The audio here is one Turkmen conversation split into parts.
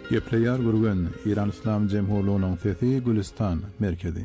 Gepleýär gürgen İran İslam Jemhurluğunyň sesi Gülistan merkezi.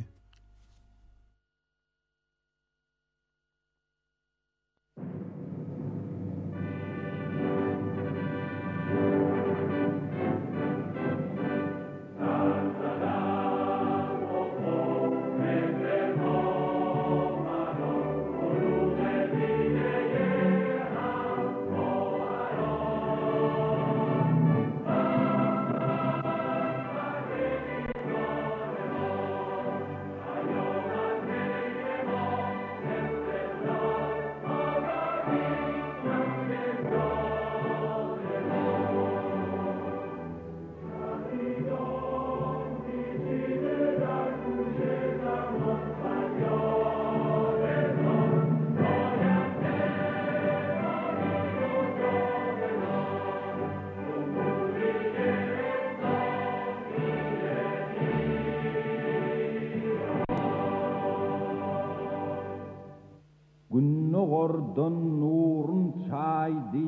Günnogordan nurun çaydı,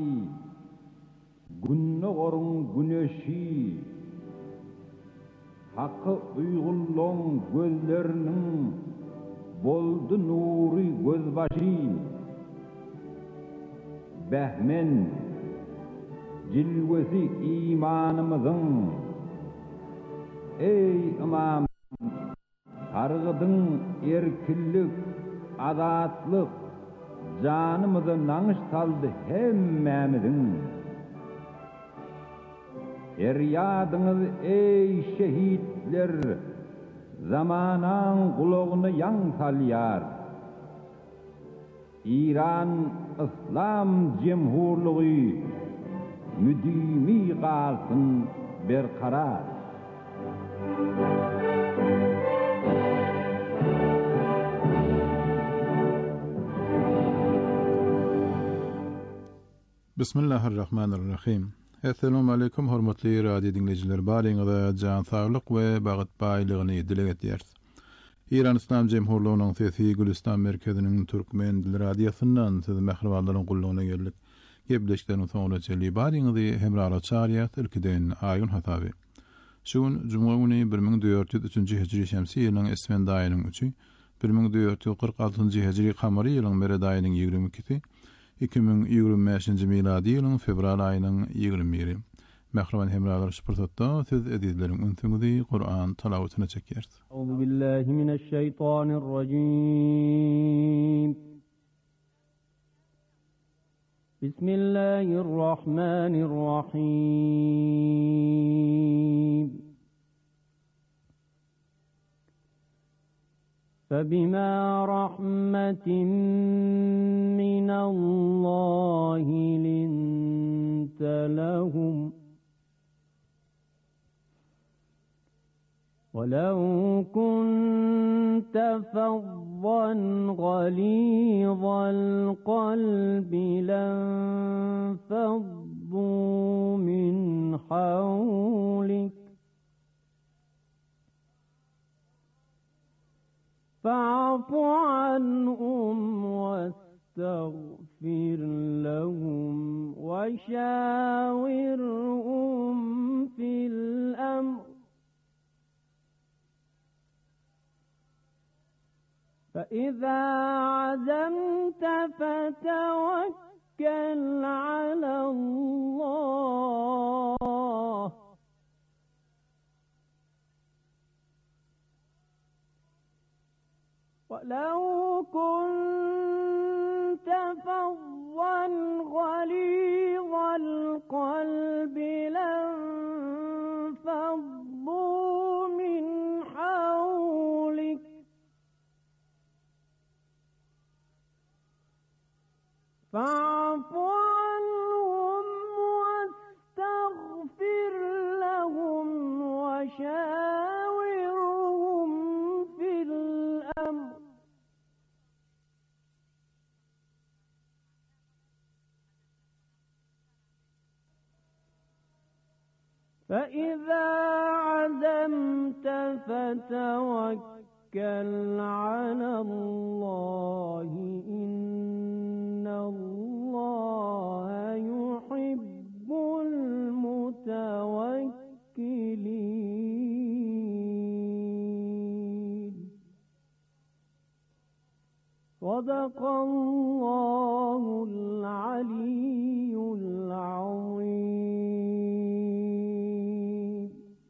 günnogorun güneşi, hakkı uygulluğun gözlerinin boldu nuri gözbaşı, behmen cilvesi imanımızın, ey imam, sargıdın erkillik, azatlık, canımızı nağış saldı hemmemizin. Feryadınız ey şehitler, zamanan kulağını yan salyar. İran İslam Cemhurluğu müdimi kalsın berkarar. Bismillahirrahmanirrahim. Assalamu alaykum hormatly radio dinleyijiler. Baryňyza jan saglyk we bagyt baýlygyny dile getýäris. İran İslam Jemhurluğunyň sesi Gülistan merkeziniň türkmen dil radiosyndan siz mehribanlaryň gullugyna geldik. Gebleşleriň soňra çeli baryňyzy hemrara çarýat ilkiden aýyn hasaby. Şuň juma güni 1403-nji hijri şemsi ýylyň Esmen daýynyň 3-ü, 1446-njy hijri kamary ýylyň Mere daýynyň 22-si, 2025-nji miladi ýylyň fevral aýynyň 21-i. Mehriban hemralar şupursatda siz edizleriň ünsüňizi Kur'an talawatyna çekýärsiz. Euzu billahi mineşşeytanirracim. Bismillahirrahmanirrahim. فبما رحمة من الله لنت لهم ولو كنت فظا غليظ القلب لانفضوا من حولك فاعف عنهم واستغفر لهم وشاورهم في الأمر فإذا عزمت فتوكل على الله ولو كنت فظا غليظ القلب لانفضوا من حولك فاعف عنهم واستغفر لهم وشاورهم في الأمر فإذا عزمت فتوكل على الله إن الله يحب المتوكلين صدق الله العلي العظيم.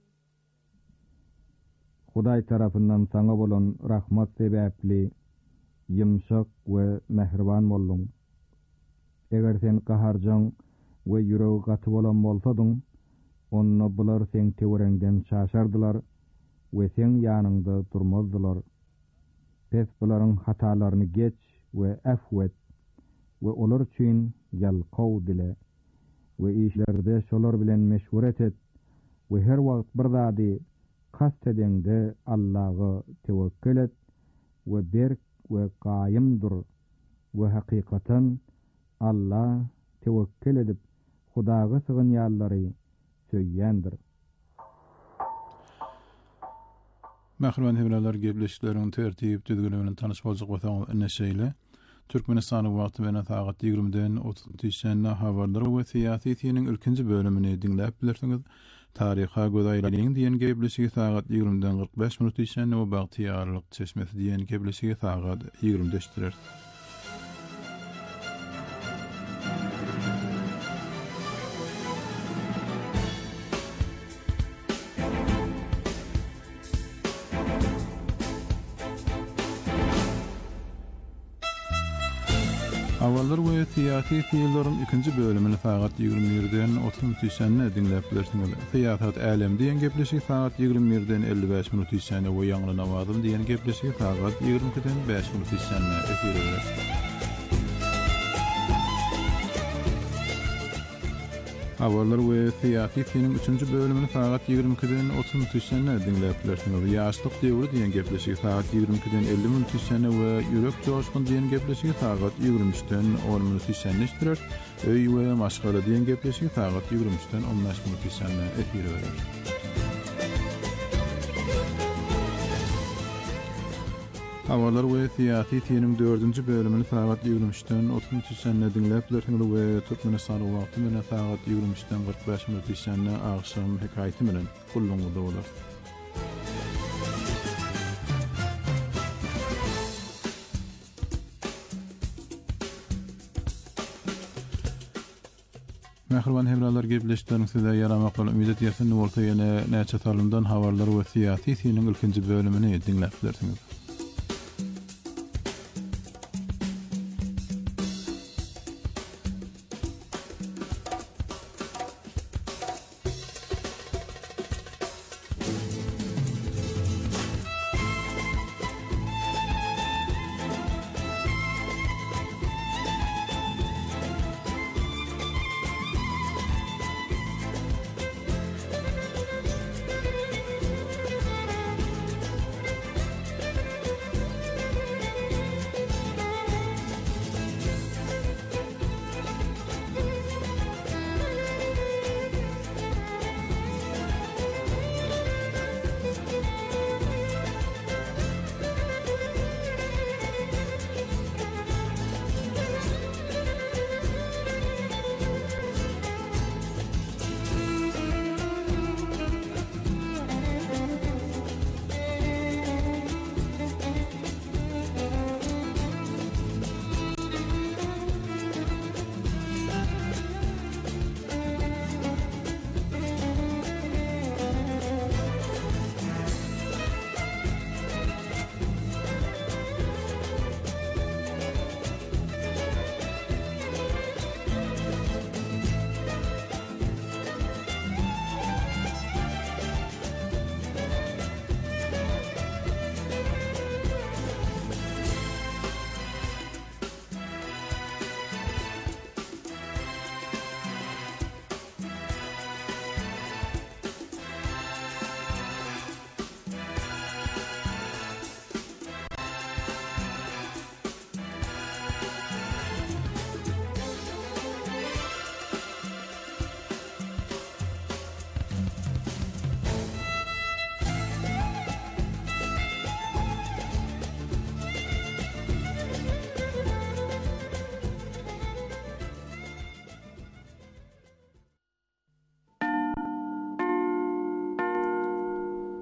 Hudaý tarapyndan saňa bolan rahmat sebäpli, yumşak we mehriban boldun. Eger sen gaharjaň we ýüregi gaty bolan bolsadyň, onda bular sen tewerengden şaşardylar we sen ýanyňda durmazdylar. Pes bularyň hatalaryny geç we affet we olar üçin ýalqaw dile we işlerde şolar bilen meşwuret et we her wagt bir zady kast edende Allah'a tewekkül et we berk we qaýymdyr we hakykatan Allah tewekkül edip Hudaga sığınýarlary söýýändir. Mähriban hemralar gebleşikleriniň tertip düzgünligini tanyş boljak bolsaňyz neşeýle Türkmenistanyň wagty bilen saat 20-den 30-nä habarlar we syýasy tiýeniň ilkinji bölümini dinläp bilersiňiz. Taryha gözaýlaryň diýen gebleşigi saat 20-den 45 minut içinde we bagtyýarlyk çeşmesi diýen gebleşigi saat 20-de. Awallar we syýasy fiýillerin ikinji bölümini saat 21-den 30-nä dinläp bilersiňiz. Syýasat älim diýen gebleşigi saat 21-den 55 minut içinde we ýaňly namazym diýen gebleşigi saat 22-den 5 minut içinde efirde. Awallar we syýasy fiýiniň 3-nji bölümini saat 22-den 30-nä dinläp bilersiňiz. Ýaşlyk döwri diýen gebleşigi saat 22-den 50 minut içinde we ýürek joşkun diýen gebleşigi saat 23-den 10 minut içinde iştirer. Öý we maşgala diýen gebleşigi saat 23-den 15 minut içinde efirde. Awallar we syýasy tiýeniň 4-nji bölümini saat 23-den 30-nä dinläp bilersiňiz we Türkmenistanyň wagty bilen saat 23-den 45 minut içinde agşam hekaýaty bilen gullanyňyzda bolar. Mähriban hemralar gebleşikleriniň size ýaramakly ümid etýärsin. Bolsa ýene näçe salymdan habarlar we syýasy tiýeniň ilkinji bölümini dinläp bilersiňiz.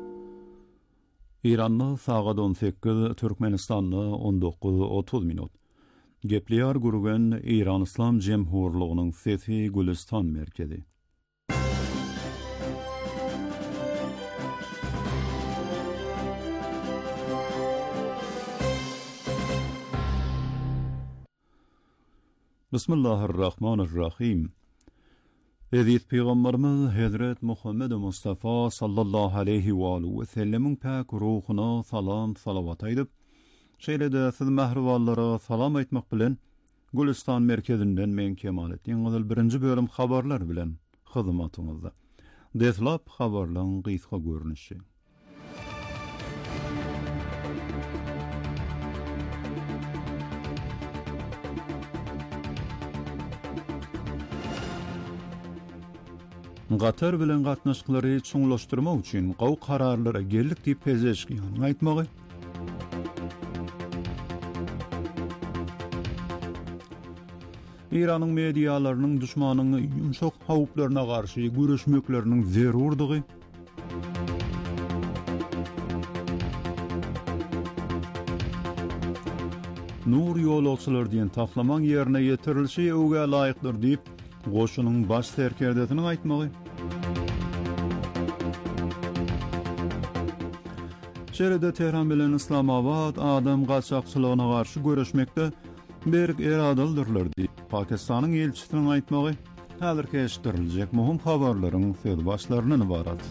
İranlı saat 18, Türkmenistanlı 19:30 minut. Gepliyar gurgen İran İslam Cemhurluğunun Fethi Gülistan merkezi. Bismillahirrahmanirrahim. Edith Peygamberimiz Hazret Muhammed Mustafa sallallahu aleyhi ve aleyhi ve sellemin pak ruhuna salam salavat aydıp, şeýle-de siz mähriballara salam aýtmak bilen Gülistan merkezinden men Kemaletdin Gyzyl birinji bölüm habarlar bilen hyzmatyňyzda. Deslap habarlaryň gysga görnüşi. Gatar bilen gatnaşyklary çuňlaşdyrmak üçin gaw kararlara geldik diýip pezeşkiň aýtmagy. İranyň medialarynyň düşmanyň ýumşak hawplarına garşy güreşmekleriniň zerurdygy. Nur ýolagçylar diýen taslamaň ýerine ýetirilşi öwge laýykdyr diýip goşunyň baş serkerdetiniň aýtmagy. Şeride Tehran bilen Islamabad adam gaçakçylygyna garşy göreşmekde berk eradaldyrlar diýip Pakistanyň elçisiniň aýtmagy häzirki eşitdiriljek muhim habarlaryň söz başlarynyň ibarat.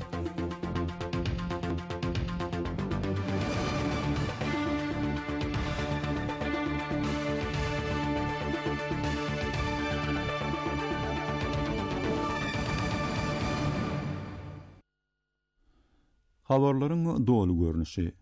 Habarlaryň dolu görnüşi.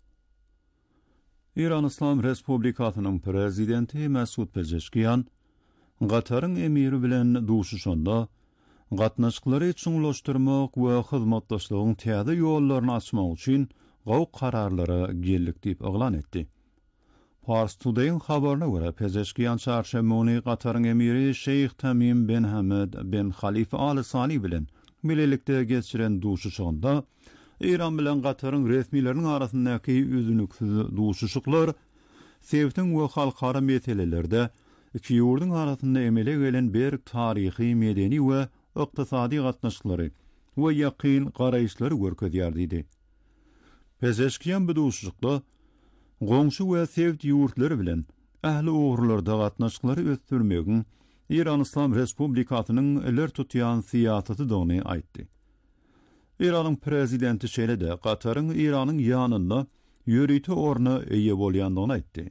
İran İslam Respublikasynyň prezidenti Mesut Pezeşkiyan Gataryň emiri bilen duşuşanda gatnaşyklary çuňlaşdyrmak we hyzmatdaşlygyň täze ýollaryny açmak üçin gaw kararlara geldik diýip eglan etdi. Pars Today'ın habaryna görä Pezeşkiyan çarşamba güni Gataryň emiri Şeyh Tamim bin Hamed bin Khalifa Al Sani bilen bilelikde geçiren duşuşanda İran bilen Gataryň resmileriniň arasyndaky üzünüksiz duşuşyklar sevtin we halkara meselelerde iki ýurduň arasynda emele gelen bir tarihi, medeni we ykdysady gatnaşyklary we ýakyn garaýşlary görkezýär diýdi. Pezeşkiyan bu duşuşykda goňşy we sevdi ýurtlary bilen ähli ogrlarda gatnaşyklary ötdürmegiň İran İslam Respublikasynyň eler tutýan siýasaty dony aýtdy. İranın prezidenti şeýle-de Gataryň İranyň ýanynda ýörüti orna eýe bolýandygyny aýtdy.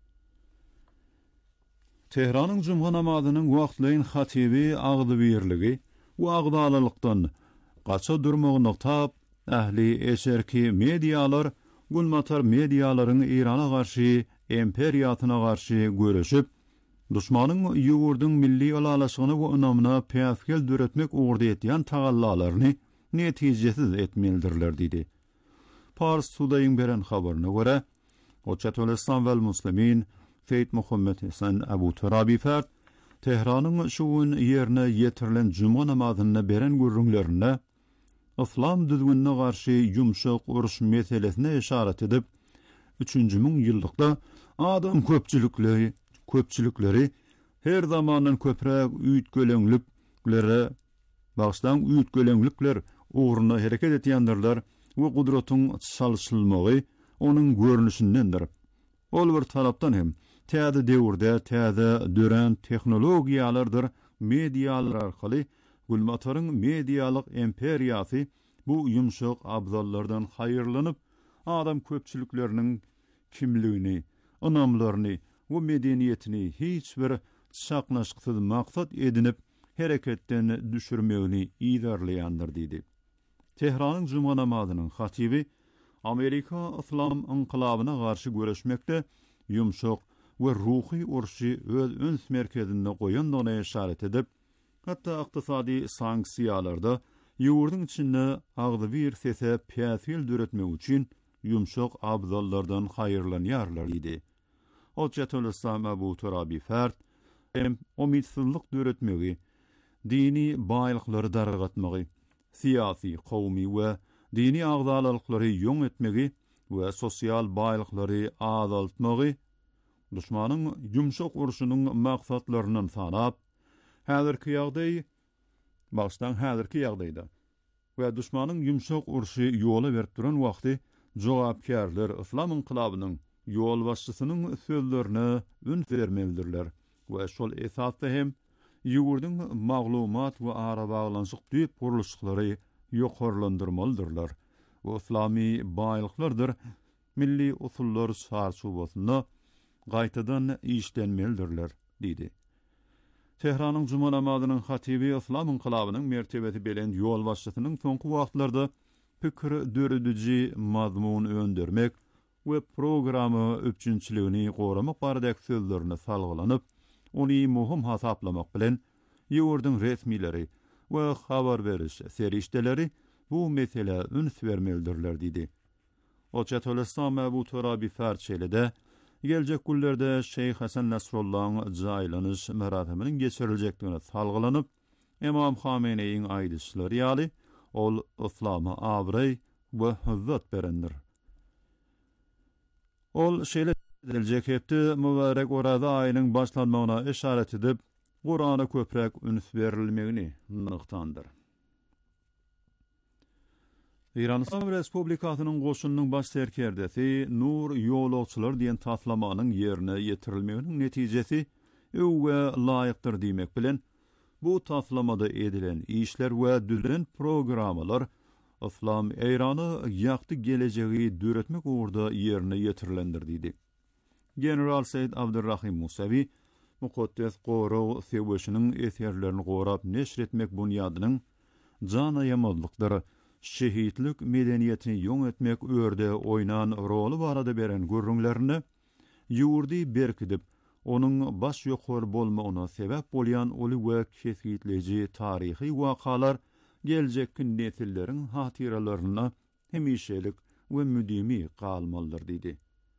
Tehranyň juma namazynyň wagtlaryň hatibi agdybirligi we agdalylykdan gaça durmagyny tap ähli eşerki medialar gulmatar medialaryň Irana garşy imperiýatyna garşy göreşip düşmanyň ýurduň milli alalaşygyny we önamyna päsgel döretmek ugurda etýän tagallalaryny netijesiz etmelidirler diýdi. Pars Today'ın beren habaryna görä, Hoçatul İslam vel Muslimin Seyyid Muhammed Hasan Abu Turabi Fert Tehranyň şuwun ýerine ýetirilen juma namazyna beren görüňlerine İslam düzgünine garşy ýumşak uruş meselesine işaret edip 3-nji ýyllykda adam köpçülükleri her zamandan köprek üýtgöleňliklere başdan üýtgöleňlikler uğruna hareket etýändirler we gudratyň çalşylmagy onuň görnüşindendir. Ol bir tarapdan hem täze döwürde täze dören tehnologiýalardyr medialar arkaly gulmataryň medialyk imperiýasy bu ýumşak abzallardan haýyrlanyp adam köpçülükleriniň kimligini, önamlaryny we medeniýetini hiç bir çaknaşyksız maksat edinip hareketden düşürmegini iýerleýändir diýdi. Tehranyň juma namazynyň hatibi Amerika İslam inqilabyna garşy göreşmekde ýumşak we ruhy urşy öz öns merkezinde goýandygyna işaret edip, hatda ykdysady sanksiýalarda ýurduň içinde agdy bir sese päsil döretmek üçin ýumşak abzallardan haýyrlanýarlar diýdi. Hoçatul İslam Abu Turabi Fert umytsizlik döretmegi, dini baýlyklary dargatmagy, siyasi, kowmy we dini agdalalyklary ýoň etmegi we sosial baýlyklary azaltmagy düşmanyň ýumşak urşunyň maksatlaryny sanap, häzirki ýagdaýda we düşmanyň ýumşak urşy ýola berip duran wagty jogapkärler Islam inqilabynyň ýol başçysynyň sözlerine ün vermelidirler we şol esasda hem ýurdun maglumat we ara baglanşyk düýp guruluşlary ýokarlandyrmalydyrlar. Bu islami baýlyklardyr. Milli usullar çarşubasyna gaýtadan işlenmelidirler, diýdi. Tehranyň Juma namazynyň hatibi Islam inqilabynyň mertebeti bilen ýol başçysynyň soňky wagtlarda pikir döredüji mazmun öndürmek we programy öpçünçiligini goramak barada sözlerini salgylanyp, ony muhim hasaplamak bilen ýurdun resmileri we habar beriş serişdeleri bu mesele üns vermelidirler, diýdi. Oçatolistan Ebu Turabi Ferçelide gelecek günlerde Şeyh Hasan Nasrullah'ın jaýlanyş merasiminiň geçiriljekdigine salgylanyp, Imam Hameneýiň aýdyşlary ýaly ol islama abray we hüzzat berendir. Ol şeýle ediljek hepdi mübarek orada aýynyň başlanmagyna işaret edip, Qur'ana köprek üns berilmegini nyktandyr. İran İslam Respublikasynyň goşunynyň baş serkerdesi Nur ýolagçylar diýen taslamanyň ýerine ýetirilmeginiň netijesi öwge laýykdyr diýmek bilen bu taslamada edilen işler we düzen programmalar Islam Eýrany ýakty gelejegi döretmek uğurda ýerine ýetirilendir, diýdi. General Said Abdurrahim Musavi Mukaddes Goro Sewşiniň eserlerini gorap neşr etmek bunyadynyň jana ýamazlyklary şehitlik medeniýetini ýoň etmek örde oynan rolu barada beren gurrunlaryny ýurdy berkidip, onuň baş ýokary bolmagyna sebäp bolýan oly we kesgitleji taryhy wakalar geljekki nesilleriň hatyralaryna hemişelik we müdimi galmalydyr, diýdi.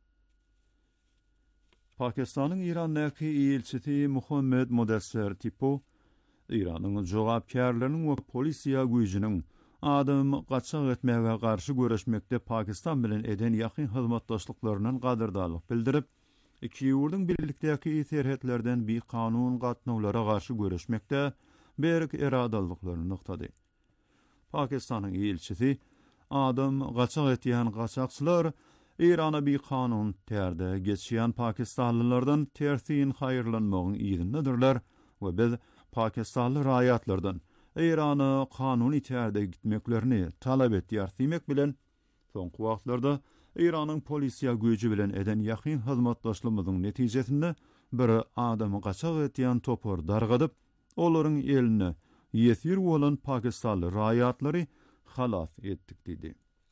Pakistanyň Irandagi elçisi Muhammed Modasser Tipo, Iranyň jogapkärleriniň we polisiýa güýjiniň adam gaçak etmege garşy göreşmekde Pakistan bilen eden ýakyn hyzmatdaşlyklarynyň gadyrdalyk bildirip, iki ýurdun birlikdäki serhetlerden bir kanun gatnawlara garşy göreşmekde berk eradalyklaryny nyktady. Pakistanyň elçisi adam gaçak etýän gaçakçylar Irana bir kanun terde geçýän pakistanlylardan tersin haýyrlanmagyň ýerindedirler we biz pakistanly raýatlardan Irana kanuni terde gitmeklerini talap etýär diýmek bilen soňky wagtlarda Iranyň polisiýa güýji bilen eden ýakyn hyzmatdaşlygymyň netijesinde bir adamy gaçak etýän topor dargadyp, olaryň eline ýesir bolan pakistanly raýatlary halas etdik, diýdi.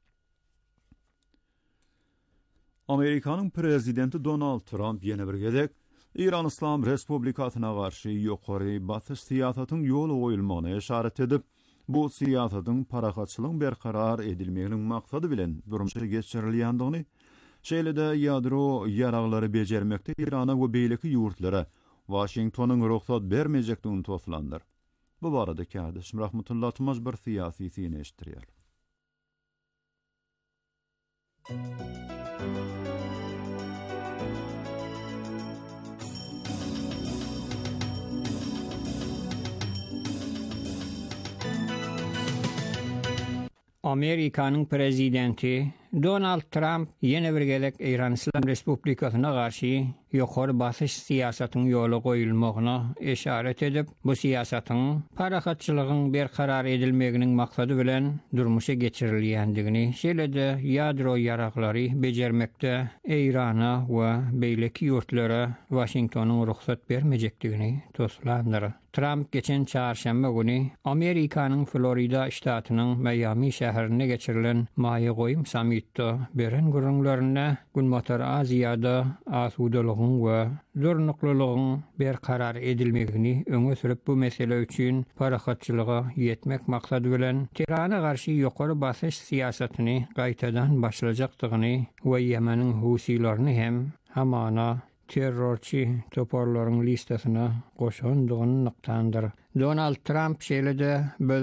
Amerikanyň prezidenti Donald Trump ýene bir gezek İran İslam Respublikasyna garşy ýokary batyş siýasatynyň ýoly goýulmagyna işaret edip, bu siýasatyň parahatçylygyň berkarar edilmeginiň maksady bilen durmuşa geçirilýändigini, şeýle-de ýadro ýaraglary bejermekde Irana we beýleki ýurtlara Washingtonyň ruhsat bermejekdigini toslandyr. Bu barada kardeşim Rahmetullah Tumaz bir siyasi sine eşittirýär. Amerikanyň prezidenti Donald Trump ýene bir gelek İran İslam Respublikasyna garşy ýokary basyş siýasatynyň ýoly goýulmagyna işaret edip, bu siýasatyň parahatçylygyň berkarar edilmeginiň maksady bilen durmuşa geçirilýändigini, şeýle-de ýadro ýaraklary bejermekde Irana we beýleki ýurtlara Washingtonyň ruhsat bermejekdigini toslandyr. Trump geçen çarşamba günü Amerikanyň Florida ştatynyň Miami şäherine geçirilen maýa goýum sammitde beren gurrunlaryna günmotar Aziýada asudalygyň we durnuklylygyň berkarar edilmegini öňe sürüp bu mesele üçin parahatçylyga ýetmek maksady bilen Tehrana garşy ýokary basyş siýasatyny gaýtadan başlajakdygyny we Ýemeniň Husiýlaryny hem hamana terrorçi toporlaryň listesyna goşandygyny nyktandyr. Donald Trump şeýle-de biz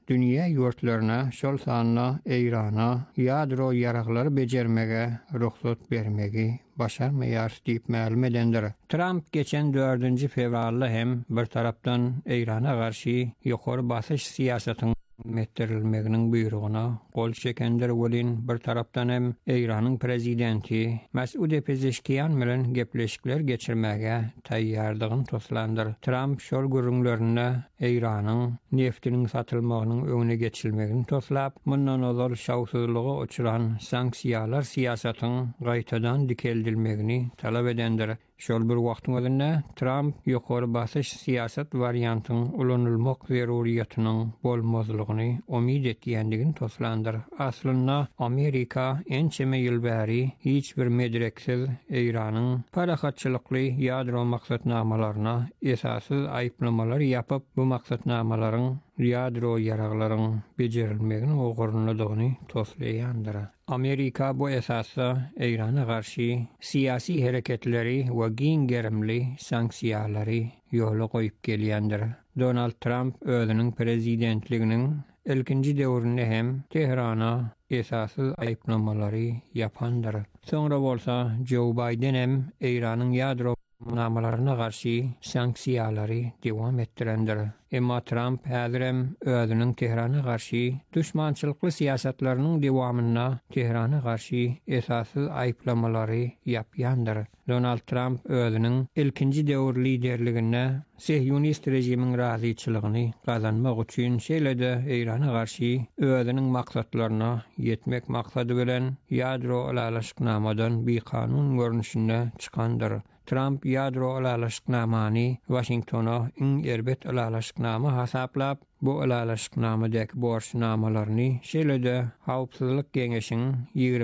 dünya ýurtlaryna şol sanna Eýrana ýadro ýaraklary bejermege ruhsat bermegi başarmaýar diýip ma'lum edendir. Trump geçen 4 fevralda hem bir tarapdan Eýrana garşy ýokary basyş siýasatyny metterilmeginiň buyruguna gol çekendir bolin bir tarapdan hem Eýranyň prezidenti Mes'ud Pezeşkiýan bilen gepleşikler geçirmege taýýardygyny toslandyr. Trump şol gürüňlerine Eýranyň neftiniň satylmagynyň öňüne geçilmegini toslap, mundan ozal şawsuzlyga uçuran sanksiýalar siýasatynyň gaýtadan dikeldilmegini talap edendir. Şol bir wagtyň özünde Trump ýokary basyş siýasat variantynyň ulanylmak zeruriýatynyň bolmazlygyny umid etýändigini toslandyr. Aslynda Amerika ençeme ýyl bäri hiç bir medreksiz Eýranyň parahatçylykly ýadro maksatnamalaryna esasyz aýyplamalar ýapyp, bu maksatnamalaryň ýadro ýaraklaryň bejerilmegini ogurunladygyny toslaýandyr. Amerika bu esasda Eýrana garşy siyasi hereketleri we giň gerimli sanksiýalary ýola goýup gelýändir. Donald Trump özüniň prezidentliginiň ilkinji döwründe hem Tehrana esasyz aýyplanmalary ýapandyr. Soňra bolsa Joe Biden hem Eýranyň ýadro namalaryna garşy sanksiýalary dowam etdirendir. Emma Trump häzirem özüniň Tehrana garşy düşmançylykly siýasatlarynyň dowamyna Tehrana garşy esasyz aýyplanmalary ýapýandyr. Donald Trump özüniň ilkinji döwür liderligine Sihyonist rejimiň razyçylygyny gazanmak üçin şeýle-de Eýrana garşy özüniň maksatlaryna ýetmek maksady bilen ýadro alalaşyknamadan bir kanun görnüşinde çykandyr. Trump ýadro alalaşyknamany Washingtona iň erbet alalaşyknama hasaplap, bu alalaşyknamadäki borçnamalaryny şeýle-de Hawpsuzlyk Geňeşiň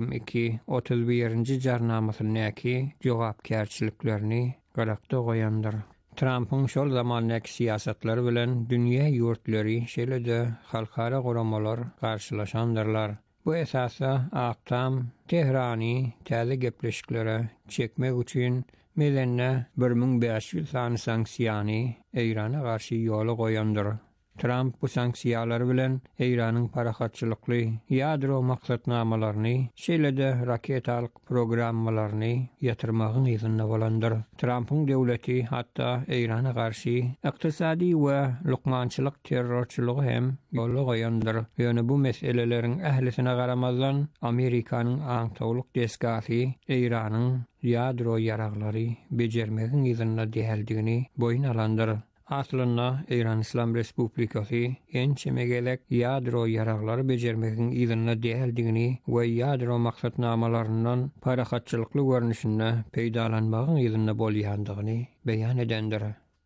22-31-nji jarnamasynyňky jogapkärçiliklerini galakda goýandyr. Trump'ın şol zamandaky siýasatlary bilen dünýä ýurtlary şeýle-de halkara goramalar garşylaşandyrlar. Bu esasda Aktam Tehrany täze gepleşiklere çekmek üçin melenne 1500 sany sanksiýany Eýrana garşy ýola goýandyr. Trump bu sanksiýalar bilen Eýranyň parahatçylykly ýadro maksatnamalaryny şeýle-de raketalyk programmalaryny ýatyrmagyň ýyzyna bolandyr. Trump'yň döwleti hatda Eýrana garşy ykdysady we lukmançylyk terrorçylygy hem ýola goýandyr. Ýöne bu meseleleriň ählisine garamazdan Amerikanyň aňtawlyk desgasy Eýranyň ýadro ýaraklary bejermegiň ýyzyna däheldigini boyun alandyr. Aslynda Eýran İslam Respublikasy ençemegelek ýadro ýaraklary bejermegiň ýyzyna däheldigini we ýadro maksatnamalaryndan parahatçylykly görnüşinde peýdalanmagyň ýyzyna bolýandygyny beýan edendir.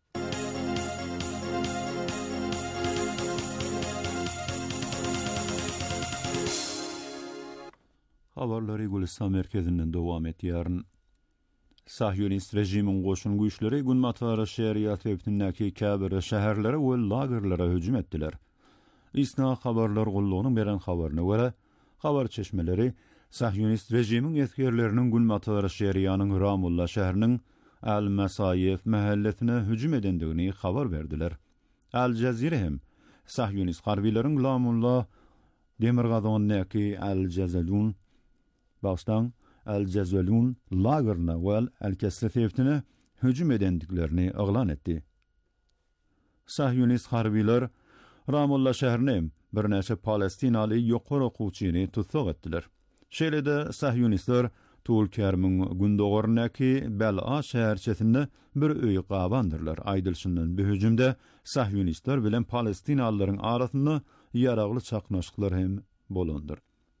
Habarlary Gülistan merkezinden dowam etýär. Sahyonist rejimiň goşun güýçleri gün matara şäheriýat ýetindäki käbir şäherlere we lagerlara hüjüm etdiler. Isna habarlar gullugynyň beren habaryna görä, habar çeşmeleri Sahyonist rejimiň ýetgerleriniň gün matara şäheriýanyň Ramulla şäheriniň Al-Masayif mahallesine hüjüm edendigini habar berdiler. Al-Jazira hem Sahyonist harbiýleriň Ramulla demirgazonyňky Al-Jazalun başdan Al-Jazalun lagerna we Al-Kasrefetine hüjüm edendiklerini aglan etdi. Sahyonist harbiýler Ramulla şäherine bir näçe Palestinaly ýokary okuwçyny tutsak etdiler. Şeýle-de Sahyonistler Tulkermiň gündogornaky Bel'a şäherçesinde bir öýü gabandyrlar. Aýdylşyndan bu hüjümde Sahyonistler bilen Palestinalylaryň arasynda ýaragly çaknaşyklar hem bolandyr.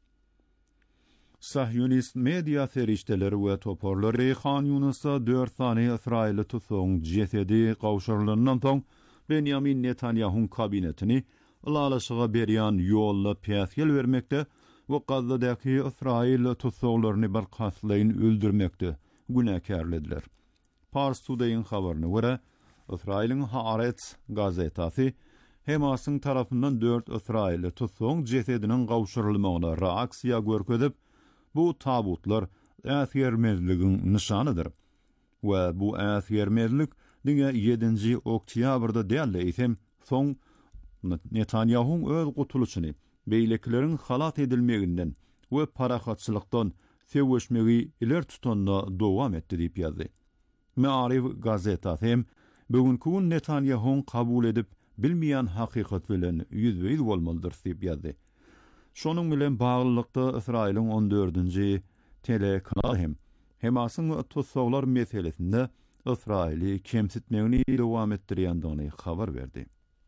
Sahyonist media ferişteleri we toporlary Xan Yunus'a 4 sany Israýly tutsagyň jesedi gawşarlandan soň Benjamin Netanyahu'nun kabinetini alalaşyga berýän ýolla piýasgel bermekde we Gazzadaky Israýl tutsaglaryny barkaslaýyn öldürmekde günäkärlediler. Pars Today-iň habaryna görä, Israýlyň Haaretz gazetasy Hamasyň tarapyndan 4 Israýly tutsagyň jesediniň gawşarylmagyna reaksiýa görkezip, bu tabutlar äsgermezligiň nişanydyr. We bu äsgermezlik diňe 7-nji oktýabrda däle ýetim soň Netanyahu'nun öz gutuluşyny beýlekilerin halat edilmeginden we parahatçylykdan sevişmegi iler tutanna dowam etdi diýip ýazdy. Ma'arif gazetasy hem bugünkü gün Netanyahu'nun kabul edip bilmeýän hakykat bilen ýüzbeýiz bolmalydyr diýip ýazdy. Şonuň bilen baglykda Israýlyň 14-nji telekanal hem Hemasyň tutsaglar meselesinde Israýly kemsitmegini dowam etdirýändigini habar berdi.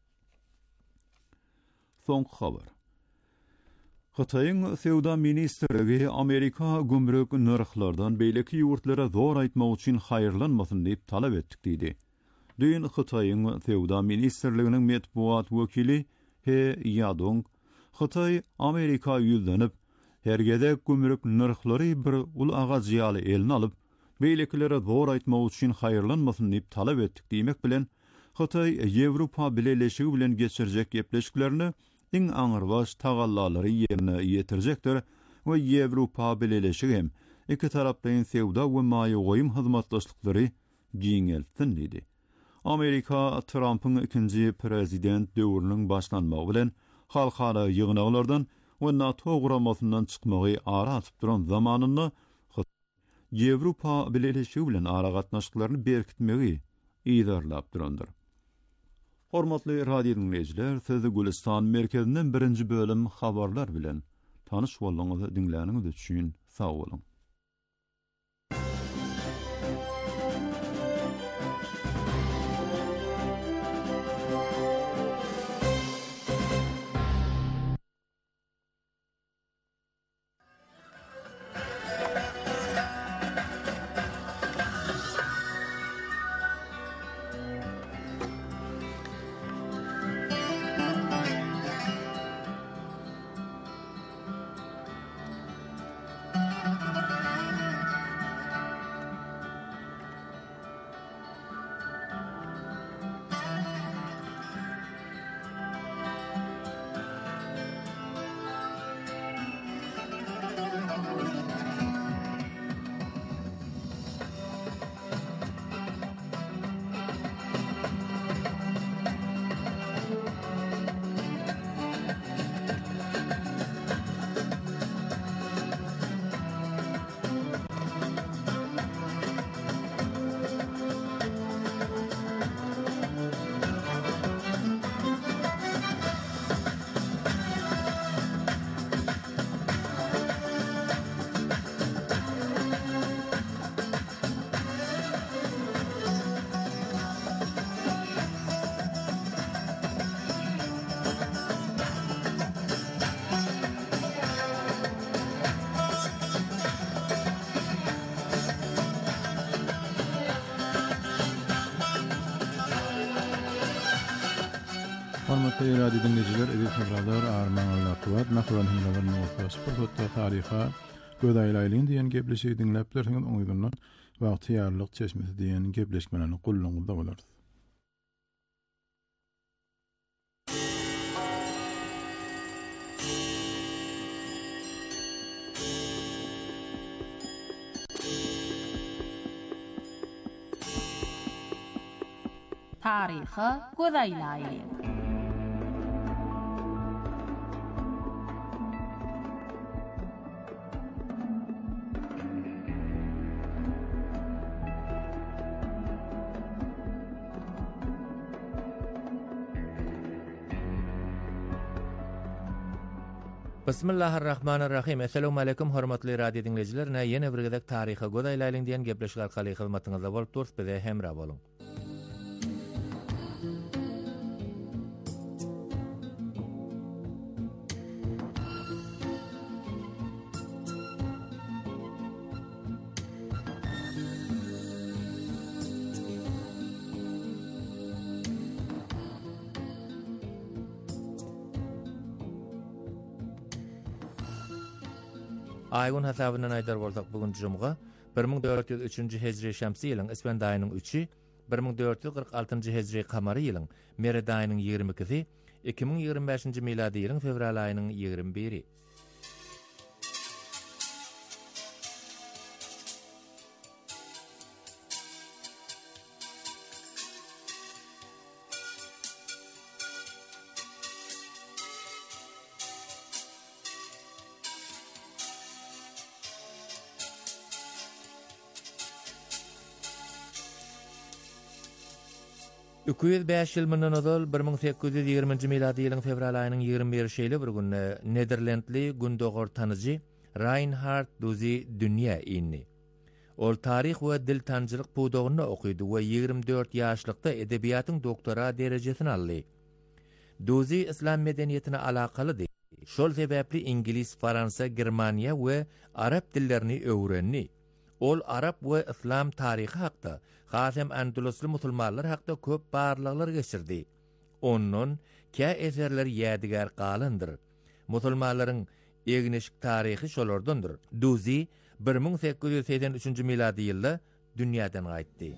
Soňky habar. Xitayň Sewda ministrligi Amerika gümrük narxlardan beýleki ýurtlara zor aýtmak üçin haýyrlanmasyn diýip talap etdik diýdi. Dün Xitayň Sewda ministrliginiň metbuat wekili He Yadong Xitay Amerika ýüzlenip hergede gümrük narxlary bir ul agaz ýaly eline alyp beýlekilere zor aýtmak üçin haýyrlanmasyn diýip talap etdik diýmek bilen Xitay Ýewropa bileşigi bilen geçirjek gepleşiklerini iň aňyrbaş tagallalary ýerine ýetirjekdir we Ýewropa bileşigi hem iki tarapdaň sewda we maýa-goýum hyzmatdaşlyklary giňelsin diýdi. Amerika Trump'ın ikinci prezident döwrüniň başlanmagy bilen halkara ýygnaklardan we NATO guramasyndan çykmagy ara atyp duran zamanyny Ýewropa bileşigi bilen ara gatnaşyklaryny berkitmegi ýerlap durandyr. Hormatly radio dinleyijiler, sizi Gülistan merkezinden birinci bölüm habarlar bilen tanış bolmaňyzy dinläniňiz üçin sag bolun. Hormatly radio dinleyijiler, edip habarlar arman alaqat, mahwan himlaryny oýaş burda taryha gödaýlaýlyň diýen gepleşigi dinläp berýän oňydan wagty ýarlyk çeşmesi diýen gepleşmelerini gullanyňyzda bolar. Taryhy gödaýlaýlyň. Bismillahirrahmanirrahim. Assalamu alaykum hormatly radio dinleyijiler. Ýene bir gezek taryhy gödaýlaýlyň diýen gepleşik arkaly hyzmatyňyzda bolup durýar, bize hemra bolun. Aýgun hasabynyň aýdar bolsak bugün jumga 1403-nji hejri şämsi ýylyň isben daýynyň 3-i 1446-njy hejri kamary ýylyň mere daýynyň 22-si 2025-nji miladi ýylyň fevral aýynyň 21-i. 205 ýyl mundan ozal 1820 miladi ýylyň fevral aýynyň 21-şeýli bir günde Nederlandly gündogor tanyjy Reinhard Duzy dünýä inni. Ol tarih we dil tanjylyk puwdogyny okuýdy we 24 ýaşlykda edebiýatyň doktora derejesini aldy. Duzy islam medeniýetine alakalydy. Şol sebäpli İngiliz, Fransa, Germaniýa we arab dillerini öwrenni. Ol arab we islam tarihi hakda, hasem Andalusly musulmanlar hakda köp barlyklar geçirdi. Onun kä eserleri ýadigar galyndyr. Musulmanlaryň egneşik tarihi şolardandyr. Duzy 1883 miladi ýylda dünýäden gaýtdy.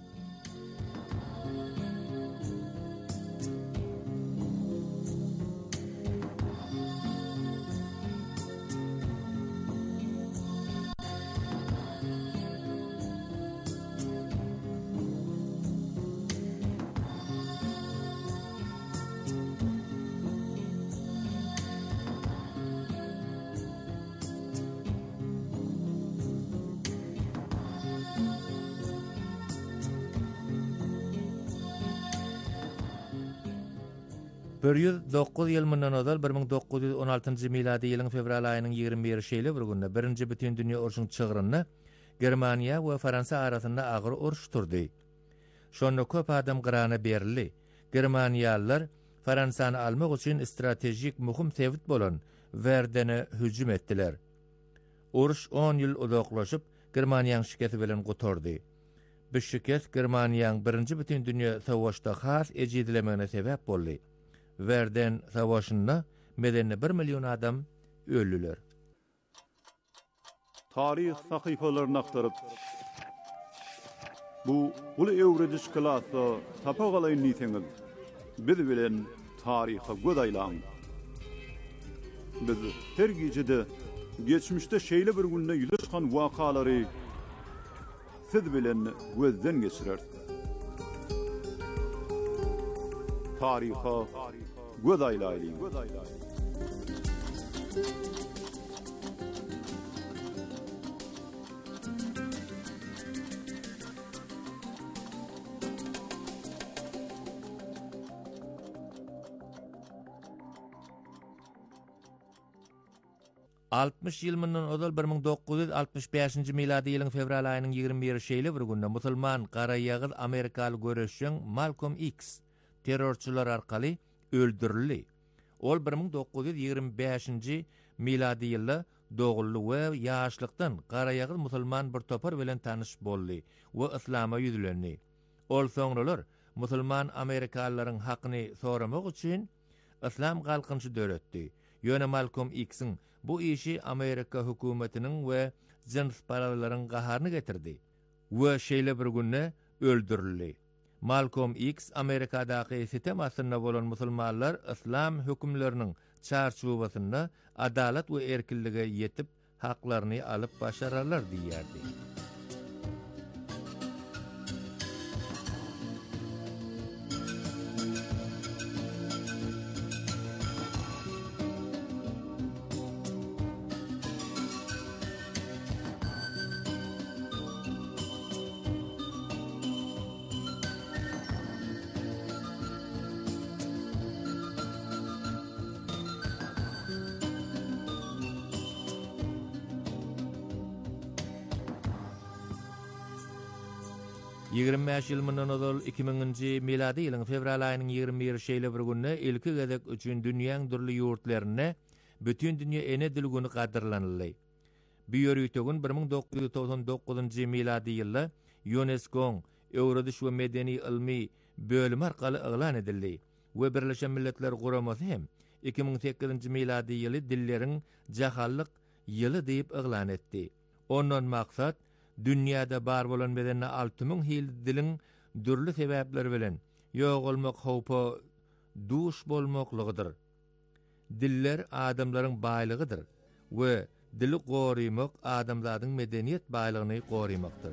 Bir 109 ýyl mundan ozal 1916 miladi ýylyň fevral aýynyň 21-şeýli bir günde birinji bütün dünýä urşunyň çygyryny Germaniýa we Fransa arasynda agyr uruş turdy. Şonda köp adam gyrana berildi. Germaniýalılar Fransany almak üçin stratejik muhim sebit bolan Verdene hüjüm etdiler. Uruş 10 ýyl uzaklaşyp Germaniýanyň şikesi bilen gotardy. Bu şikes Germaniýanyň birinji bütün dünýä savaşda has ejidilemegine sebäp boldy. Verden savaşynda medeni 1 milyon adam öldüler. Tarih sahypalaryny aktaryp bu uly öwrediş klasy tapagalyň niýetiňiz biz bilen taryha godaýlan. Biz her gejede geçmişde şeýle bir günde ýüleşen wakalary siz bilen gözden geçirer. Taryha godaýlaýyn. 60 ýyl mundan ozal 1965 miladi ýylyň fevral aýynyň 21-şeýli bir günde musulman gara ýagyz Amerikaly göreşçiň Malcolm X terrorçylar arkaly öldürildi. Ol 1925 miladi ýylda dogully we ýaşlykdan gara ýagyz musulman bir topar bilen tanyş boldy we islama ýüzlendi. Ol soňralar musulman Amerikalylaryň hakyny soramak üçin islam galkynçy döretdi. Ýöne Malcolm X'in bu işi Amerika hökümetiniň we jins paralaryň gaharyny getirdi. We şeýle bir günde öldürildi. Malcolm X Amerikadaky sitem asyna bolan musulmanlar islam hökümleriniň çarçubasynda adalet we erkinlige ýetip haklaryny alyp başararlar diýerdi. Ýygrimi ýyl mundan ozal 2000-nji miladi ýylyň fevral aýynyň 21-şeýli bir günde ilki gezek üçin dünýäň dürli ýurtlaryna bütün dünýä ene dil güni gadyrlanyldy. Bu ýörüýtegin 1999-njy miladi ýylda UNESCO Öwrediş we medeni ilmi bölümi arkaly elan edildi we Birleşen Milletler Guramasy hem 2008-nji miladi ýyly dilleriň jahanlyk ýyly diýip elan etdi. Ondan maksat dünýäde bar bolan medeni 6000 hil diliň dürli sebäpleri bilen ýok bolmak howpa duş bolmaklygydyr. Diller adamlaryň baýlygydyr we dili gorymak adamlaryň medeniýet baýlygyny gorymakdyr.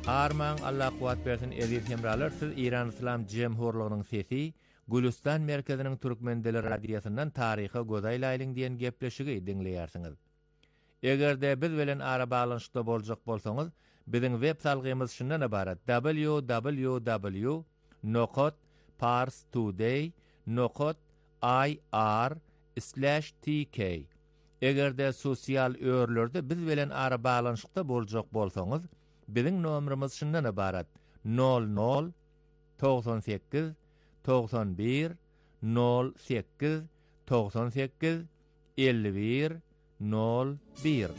Arman Allah kuwat bersin ezil hemralar, siz İran İslam Cemhurluğunun sesi, Gülistan merkezinin Türkmendeli radiyasından tariha gozaýlaýlyň diýen gepleşigi dinleýärsiniz. Egerde biz bilen ara baglanyşda boljak bolsaňyz, biziň web salgymyz şundan ibarat: www.parstoday.ir/tk. Egerde sosial örlerde biz bilen ara baglanyşda boljak bolsaňyz, biziň nomerimiz şundan ibarat: 00 98 91 08 98 51 01.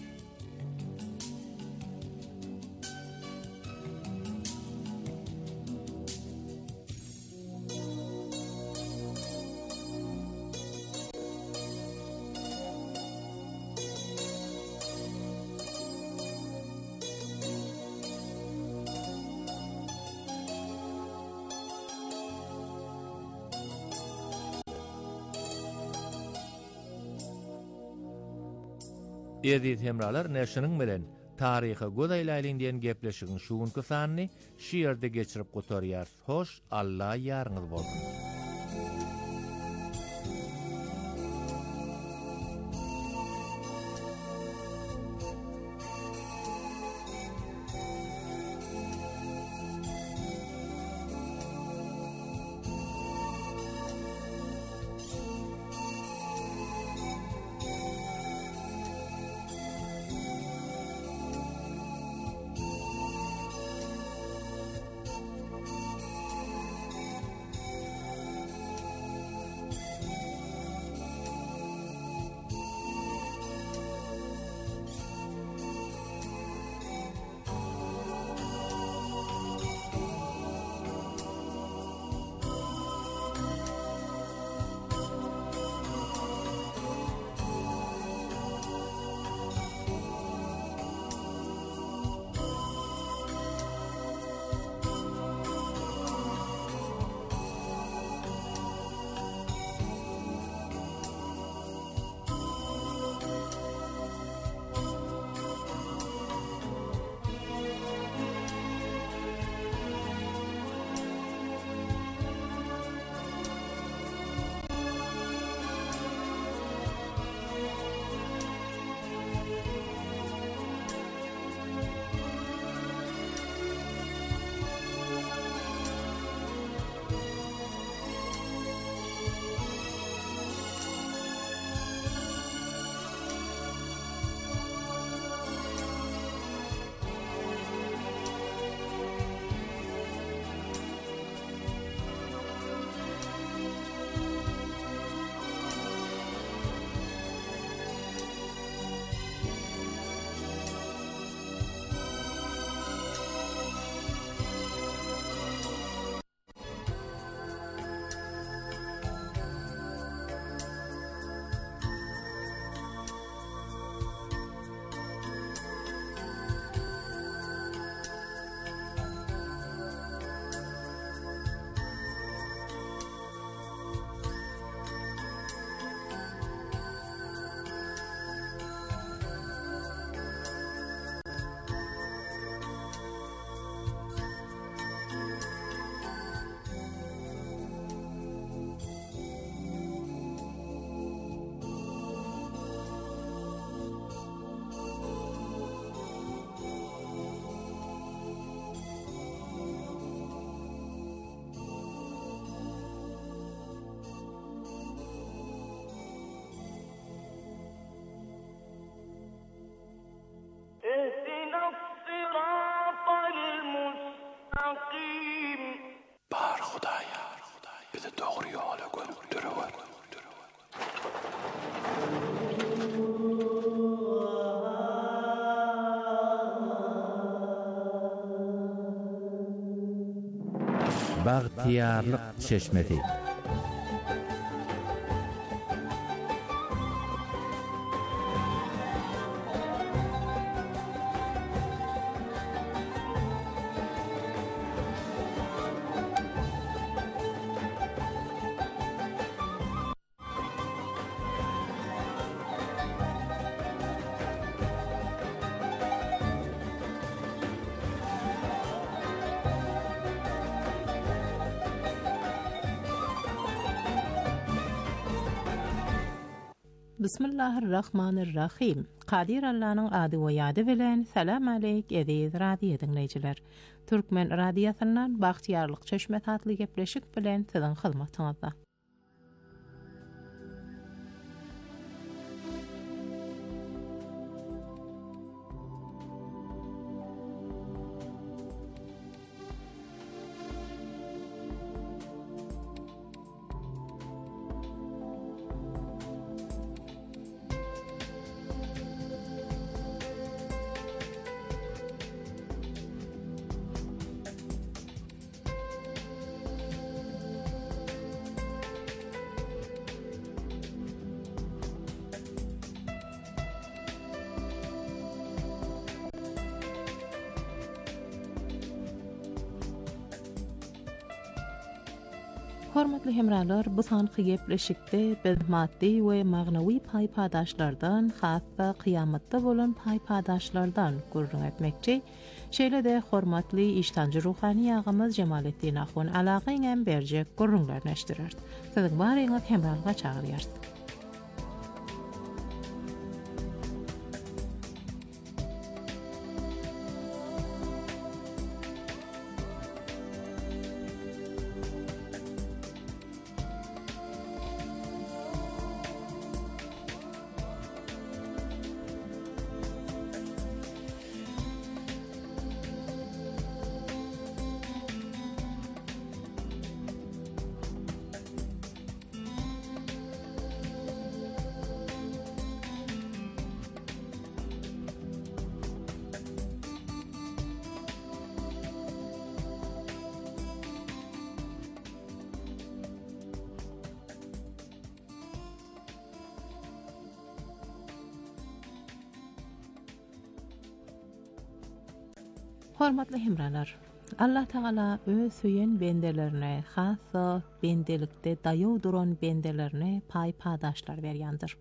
Ezil hemralar, näşiniň bilen tariha gozaýlaýlyň diýen gepleşigiň şuňky sanyny şiýerde geçirip gotarýar. Hoş, Allah ýarňyz bolsun. Bagtiyarlyk çeşmesi. Bismillahirrahmanirrahim. Qadir Allah'ın adı ve yadı bilen salam aleyk ediz radyo dinleyiciler. Türkmen radiyasından Baxtiyarlık Çeşme tatlı gepleşik bilen sizin hizmetinizde. Hormatly hemralar, bu sanki gepleşikde biz maddi ve magnavi paypadaşlardan, hatta kıyamatda bolan paypadaşlardan gurrun etmekçi. Şeýle de hormatly iştancı ruhani ağamız Cemalettin Ahun alaqyň berjek gurrunlar neşdirer. Siziň baryňyz hemralga çagyrýar. Hormatly hemralar, Allah Taala öz söýen bendelerine, hassa bendelikde daýaw duran bendelerine paypadaşlar berýändir.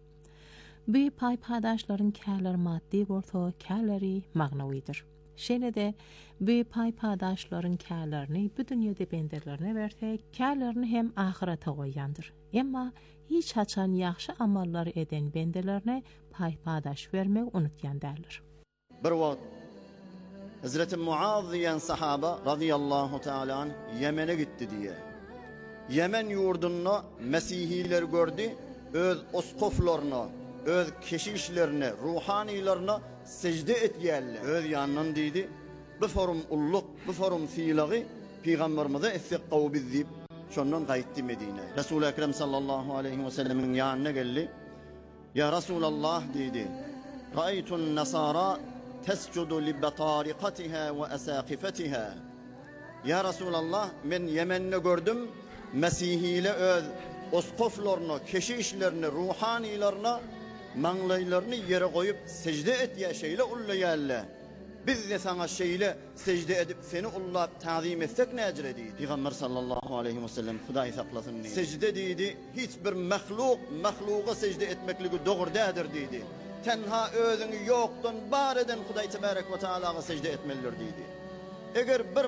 Bu paypadaşlaryň käleri maddi bolsa, käleri magnawidir. Şeýle de bu paypadaşlaryň kälerini bu dünýede bendelerine bersek, kälerini hem ahirete goýýandyr. Emma hiç haçan ýaxşy amallar eden bendelerine paypadaş vermek unutýan däldir. Bir wagt Hazreti Muaz diyen sahaba radıyallahu teala an Yemen'e gitti diye. Yemen yurduna Mesihiler gördü, öz oskoflarına, öz keşişlerine, ruhanilerine secde etýärler. Öz yanından dedi, bu forum ulluk, bu forum filağı Peygamberimize ettiqav bizzib. Şondan gaýtdy Medine. Resul-i Ekrem sallallahu aleyhi ve sellemin yanına geldi. Ya Resulallah dedi, Ra'aytun nasara tescudu li batariqatiha ve asaqifatiha. Ya Resulallah, men Yemen'de gördüm, Mesihile öz oskoflarına, keşişlerine, ruhanilerine, manglaylarını yere koyup secde etýär şeýle ullaýarlar. Biz de sana şeýle secde edip seni ullap ta'zim etsek ne ecre diýdi. Peygamber sallallahu aleyhi ve sellem Hudaý saklasın diýdi. Secde diýdi, hiç bir mahluqa secde etmekligi dogry dädir diýdi. Tenha özüňi ýokdan bar eden Hudaý tebarek we taalaga secde etmelidir diýdi. Eger bir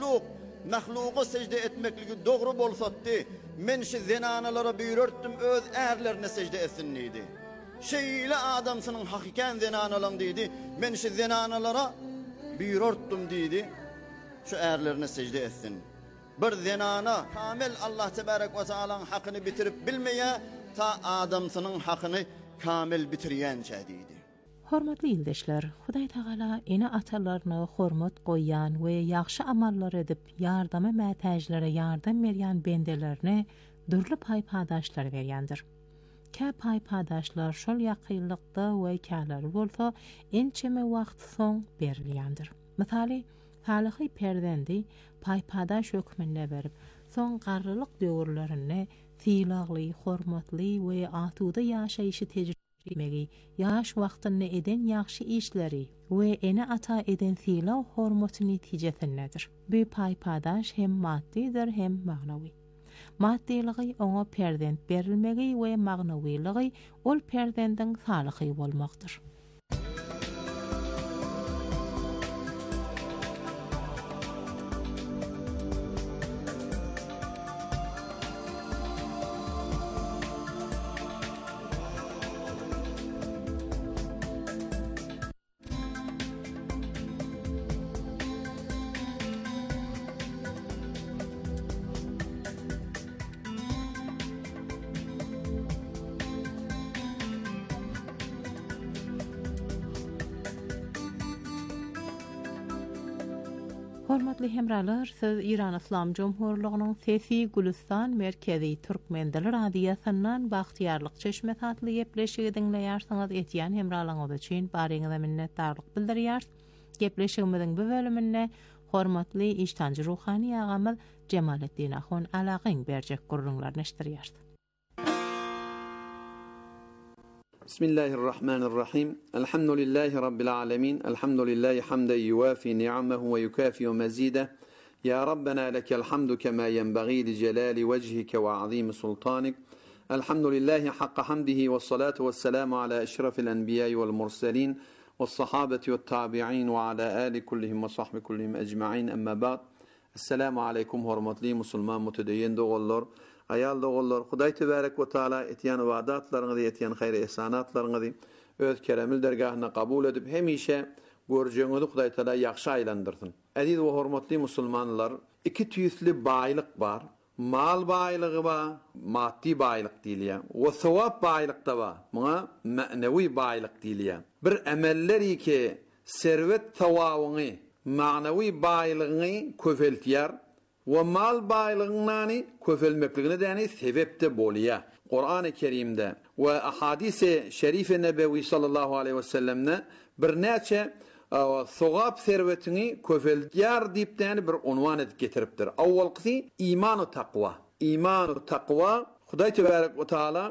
mahluqa secde etmekligi dogry bolsatdy, men şu zenanalara büýürtdim öz ärlerine secde etsin diýdi. Şeýle adamsynyň hakykan zenanalan diýdi, men şu zenanalara büýürtdim diýdi, şu ärlerine secde etsin. Bir zenana kamil Allah tebarek we taalaň hakyny bitirip bilmeýä, ta adamsynyň hakyny kamil bitirýänçe diýdi. Hormatly ildeşler, Hudaý Taala ene atalarına hormat goýan we ýaxşy amallar edip ýardama mätäjlere ýardam berýän bendelerine dürli paypadaşlar berýändir. Kä paypadaşlar şol ýakynlykda we käleri bolsa ençeme wagt soň berilýändir. Misali, Halyhy perdendi paypadaş hökmünde berip, soň garrylyk döwürlerinde filagly, hormatly we atuda ýaşaýyşy tejribemegi, ýaş wagtyny eden ýaxşy işleri we ene ata eden filaw hormaty netijesindedir. Bu paypadaş hem maddidir hem magnawy. Maddiligi oňa perdent berilmegi we magnawyligi ol perdendiň salyhy bolmakdyr. Hormatly hemralar, siz İran İslam Cumhurluğu'nun Sesi Gülistan Merkezi Türkmendiler Radiyasından Baxtiyarlyk Çeşme tatlı gepleşigi dinleýärsiňiz. Etýän hemralaryňyz üçin baryňyza minnetdarlyk bildirýär. Gepleşigimiziň bu bölüminde hormatly iştancı ruhani agamyz Cemaletdin Ahun alagyn berjek gurrunlaryny eşdirýär. Bismillahirrahmanirrahim. Elhamdülillahi Rabbil alemin. Elhamdülillahi hamden yuvafi ni'amahu ve yukafiu mazide. Ya Rabbena lekel hamdu kema yenbaghi li celali vechhike ve azim sultanik. Elhamdülillahi hakka hamdihi ve salatu ve selamu ala eşrafil enbiyai vel mursalin ve sahabeti ve tabi'in ve ala ali kullihim ve sahbi kullihim ecma'in emma ba'd. Esselamu aleykum hormatly musulman mutedeyyin dogollar. Ayal dogollar, Hudaý tebarek we taala etýän wadatlaryňyzy, etýän hayır ihsanatlaryňyzy öz keremil dergahyna kabul edip hemişe görjeňizi Hudaý taala ýakşy aýlandyrsyn. Aziz we hormatly musulmanlar, iki tüýsli baýlyk bar. Mal baýlygy bar, maddi baýlyk diýilýär. We sowap baýlyk da bar. Muňa ma'nawy baýlyk diýilýär. Bir emelleri ki servet tawawyny, ma'nawy baýlygyny köfeltýär. Ve mal baýlygyny köfelmekligine däni sebepde bolýar. Qur'an-ı Kerimde ve ahadis-i şerife nebevi sallallahu aleyhi ve sellemne bir näçe sowap servetini köfeltýär diýip däni bir unwan edip getiripdir. Awwalky iman-u takwa. İman-u takwa Hudaý tebarek we taala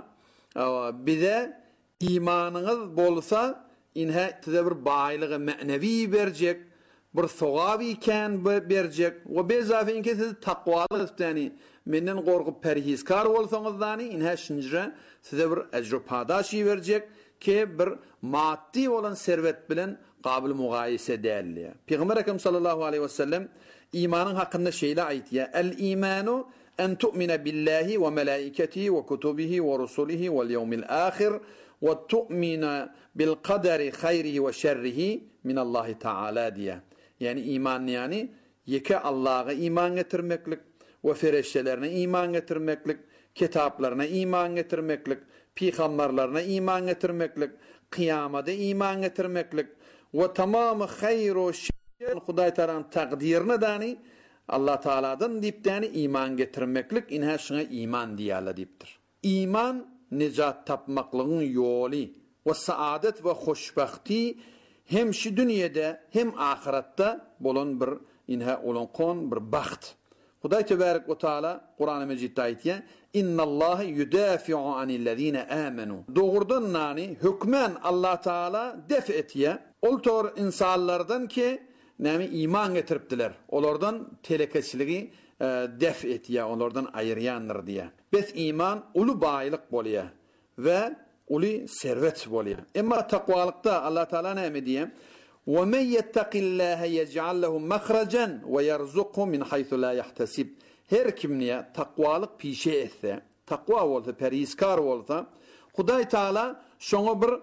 bize imanyňyz bolsa inha size bir baýlygy ma'nawy berjek. Bir sogabi iken berjek we bezafe inke siz takwaly istani menden gorgup perhizkar bolsaňyz dany inha şinjire size bir ejr padaşy berjek ki bir maddi bolan servet bilen qabil mugayise dälli. Peygamber Ekrem sallallahu aleyhi ve sellem imanyň hakynda şeýle aýtýar: "El imanu en tu'mina billahi ve melaiketihi ve kutubihi ve rusulihi vel yevmil ahir ve tu'mina bil qadari hayrihi ve şerrihi min Allah Taala" diýär. Yani iman yani yeke Allah'a iman getirmeklik ve feriştelerine iman getirmeklik, kitaplarına iman getirmeklik, peygamberlerine iman getirmeklik, kıyamete iman getirmeklik ve tamamı hayru şer Hudaý Taala'nın takdirine dani Allah Taala'dan dip dani iman getirmeklik inha şuna iman diýerler dipdir. İman necat tapmaklygyň ýoly ve saadet ve hoşbahti hem şu dünyada hem ahirette bolan bir inha olan bir baxt. Hudaý tebarek we taala Qur'an-ı Mecidde aýtýar: "İnnallâhe yudafi'u anillezîne âmenû." Dogurdan nani hükmen Allah Taala def etýär. Ol tor insanlardan ki näme iman getiripdiler. Olardan telekeçiligi def etýär, onlardan aýyrýandyr diýär. Biz iman ulu baýlyk bolýar ve uli servet bolýar. Emma takwalykda Allah Taala näme diýär? "Ve men yettaqillâhe yec'al lehu mahrajan ve yerzuqhu min haythu la yahtasib." Her kimniye takwalyk pişe etse, takwa bolsa, perhizkar bolsa, Hudaý Taala şoňa bir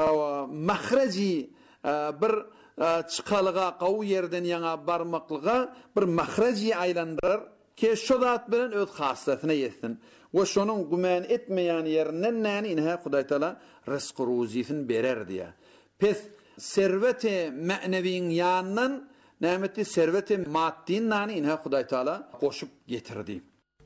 mahraji, bir çıkalyga, gaw yerden ýaňa barmaklyga bir mahraji aýlandyrar ki şo zat bilen öz hassatyna ýetsin. Ve şonun güman etmeýän ýerinden näni inha Hudaý Taala rızk ruzisin berer diýär. Pes serveti ma'newiň ýanyndan nämetli serveti maddiň näni inha Hudaý Taala goşup getirdi.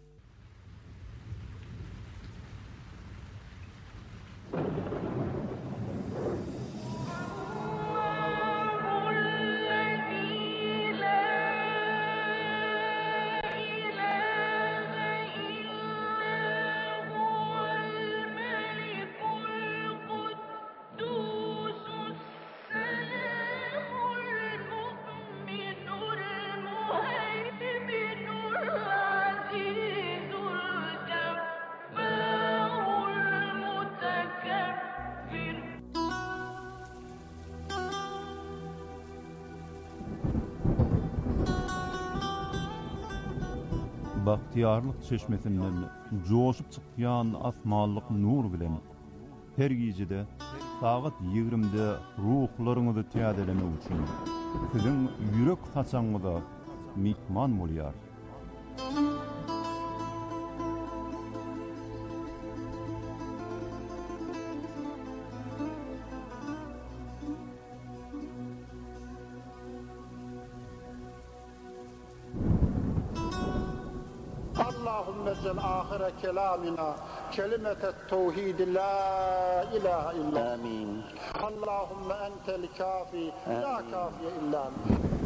Baxtiyarlyk çeşmesinden joşup çykýan asmanlyk nur bilen her gijede saat 20'de ruhlaryňyzy täzelemek üçin siziň ýürek taçaňyza mihman bolýar. واجعل آخر كلامنا كلمة التوحيد لا إله إلا آمين. اللهم أنت الكافي لا كافي إلا أنت.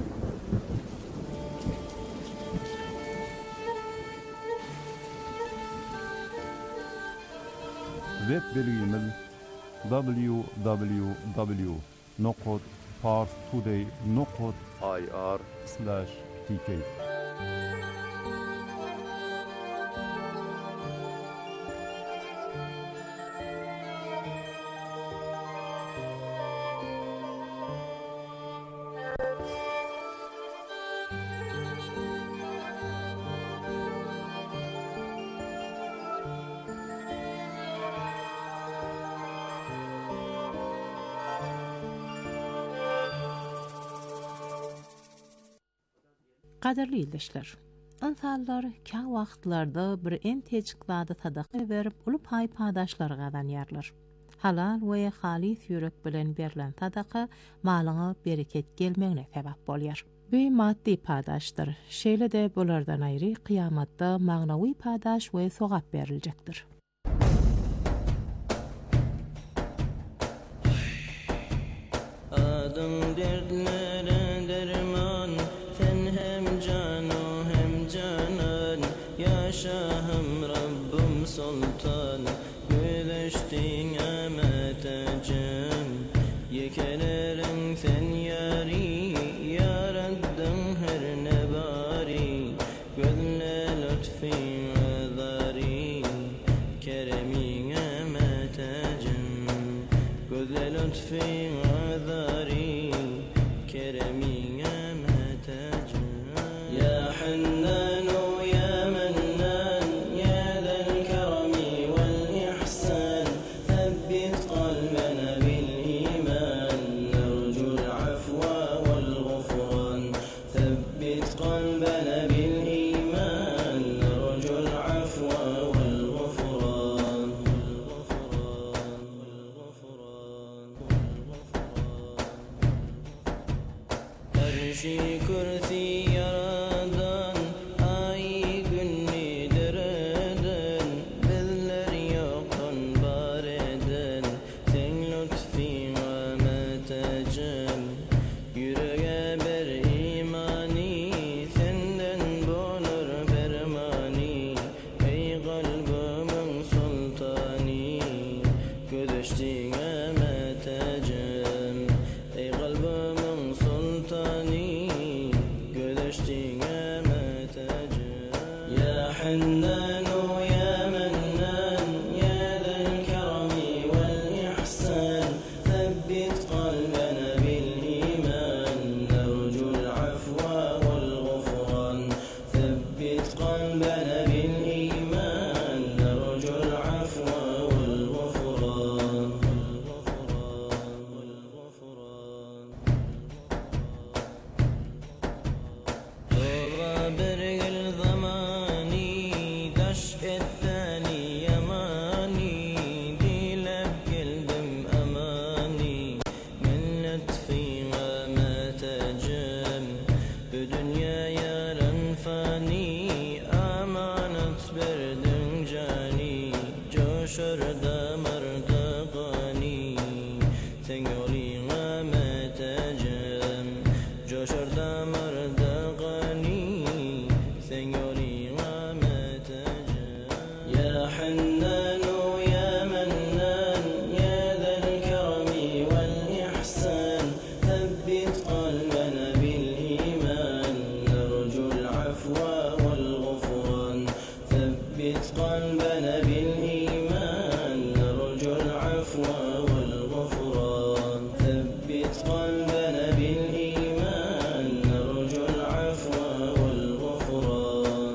Web bilgimiz www.parstoday.ir/tk. Qadarly ildeşler, insanlar ka wagtlarda bir en tejiklarda sadaqa berip ulup haypadaşlar gadan yerler. Halal we halis yürek bilen berilen sadaqa malyňa bereket gelmegne sebäp bolýar. Bu maddi padaşdyr. Şeýle de bulardan aýry kıyamatda magnawy padaş we sogap beriljekdir. Adam derdlere derman, sen hem canu hem canan, yaşahım Rabbim sultan, güleştin ametacım, yekelerin sen yari, yaraddın her nebari, gözle lütfin azari, keremin ametacım, gözle lütfin azari, keremin ametacım. Ya Hannan ya Mannan ya Zal Kerem vel İhsan, thabbit qalbana bil iman, narjul afwa vel gufran, thabbit qalbana bil iman, narjul afwa vel gufran. Arşi kürsi yaradan, ay günni dereden, bizler yokun bareden, sen lütfin ametacım, yüreğe ber imani, senden bulur bermani, ey kalbimin sultani, gödeştin ametacım, ey kalbimin sultani, gödeştin ametacım. Ya Hannan ya Mannan ya Zal Kerem vel İhsan, thabbit qalbana bil iman, narjul afwa vel gufran, thabbit qalbana bil iman, narjul afwa vel gufran. Sonra bir yıl zamani, daş ettani yamani, dilep geldim amani, min lütfin ametacım, bu dünya yaran fani, amanet verdin cani, coşur damarda gani, sen yolin ametacım, coşur damarda gani, sen yolin ametacım. Ya Hannan ya Mannan ya Zal Kerem vel İhsan, thabbit qalbana bil iman, narjul afwa vel gufran, thabbit qalbana bil iman, narjul afwa vel gufran, thabbit qalbana bil iman, narjul afwa vel gufran.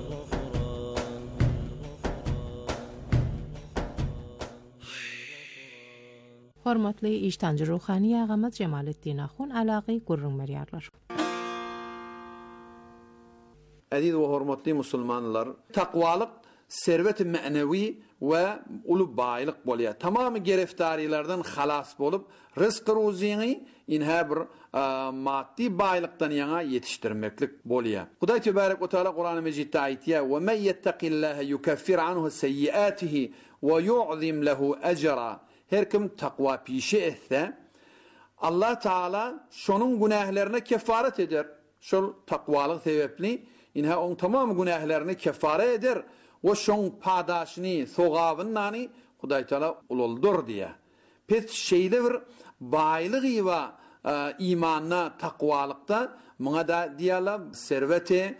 Hormatly iştancı ruhani ağamız Cemalettin Ahun alagy gurrunmerýärler. Aziz we hormatly musulmanlar, takwalyk servet-i me'nevi ve ulu baylık bolya. Tamamı gereftarilerden halas bolup rızkı ruzini inha bir maddi baylıktan yana yetiştirmeklik bolya. Huday Tebarek ve Teala Kur'an-ı Mecid'de aytiya ve men yettaqillâhe yukaffir anhu seyyiatihi ve yu'zim lehu ecra. Her kim takva pişi etse Allah Teala şonun günahlarına kefaret eder. Şol takvalık sebepli inha on tamam günahlarını kefare eder ve şon padaşını sogabını Huday Teala ululdur diye. Pes şeyde bir baylığı ve imanna takvalıkta muna da diyala serveti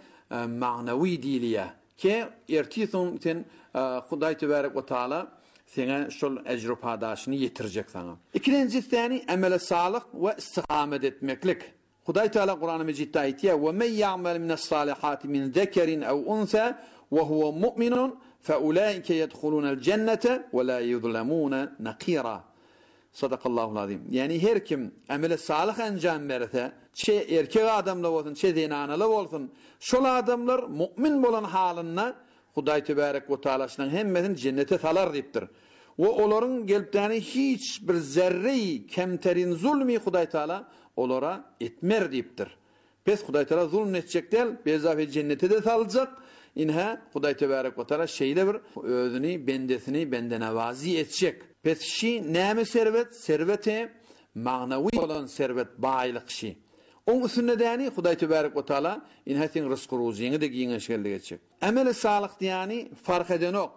manevi diliye ki ertithun ten Huday Tebarek ve Teala sana şol ecru padaşını yetirecek sana. İkinci tane amel salih ve istikamet etmeklik. Huday Teala Kur'an-ı Mecid'de aytiya ve men ya'mal mine's-salihati min zekerin ev unsa ve huve mu'minun fe ulaike yedhulunel cennete ve la yuzlamune nakira. Sadakallahul azim. Yani her kim amel salih encam verirse, çe erkek adamla olsun, çe zinanalı olsun, şol adamlar mu'min bolan halında Huday Tebarek ve Teala'nın hemmesini cennete salar deyiptir. Ve onların geliptani hiç bir zerreyi kemterin zulmi Huday Teala olara etmer deyiptir. Pes Huday Teala zulm edecek değil, bezafe cennete de salacak. İnha Huday Tebarek ve Teala şeyle bir özünü, bendesini bendenavazi edecek. Pes şi nâme servet, servete manevi olan servet baylık şi. On üstündeni Huday Tebarek ve Teala inha sen rızkı ruzini de giyin eşkelde geçecek. Amel-i salih diyani fark eden ok,